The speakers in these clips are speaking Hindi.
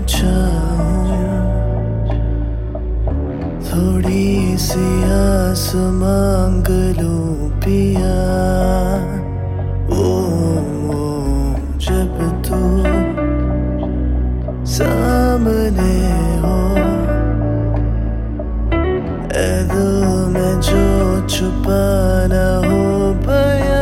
चाहूं, थोड़ी सी आस मांग लूं पिया। ओ जब तू सामने हो, ऐ दिल में जो छुपाना हो बया।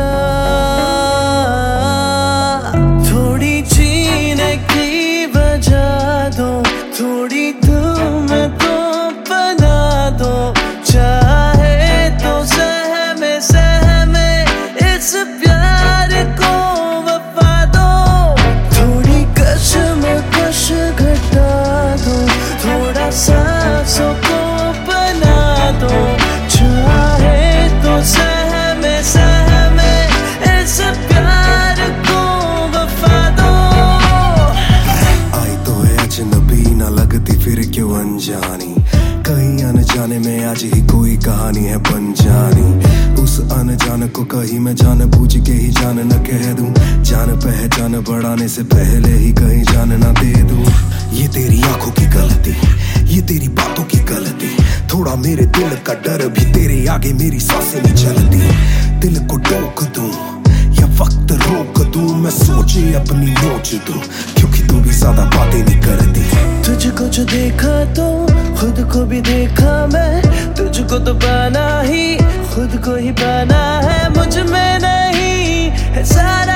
थोड़ी जीने की वजह दो, थोड़ी दिल में तो बना दो, चाहे तो सहमे सहमे इस प्यार को वफा दो। थोड़ी कशमकश घटा दो, थोड़ा सांसों को बना दो, चाहे तो सहमे सहमे इस प्यार को वफा दो। आई तो है अजनबी, ना लगती फिर क्यों अनजानी, कहीं अनजाने में आज ही कोई कहानी है बन जानी। उस अनजान को कहीं मैं जान बूझ के ही जान न कह दूं, जान पहचान बढ़ाने से पहले ही कहीं जान ना दे दूं। ये तेरी आंखों की गलती, ये तेरी बातों की गलती, थोड़ा मेरे दिल का डर भी तेरे आगे मेरी सांसें नहीं चलती। दिल को टोक दूं या वक्त रोक दूं, मैं सोचे अपनी नोच दूं, क्योंकि तू भी ज्यादा बातें नहीं करती। तुझको जो देखा तो खुद को भी देखा मैं, तुझको तो पाना ही खुद को ही पाना है। मुझ में नहीं है सारा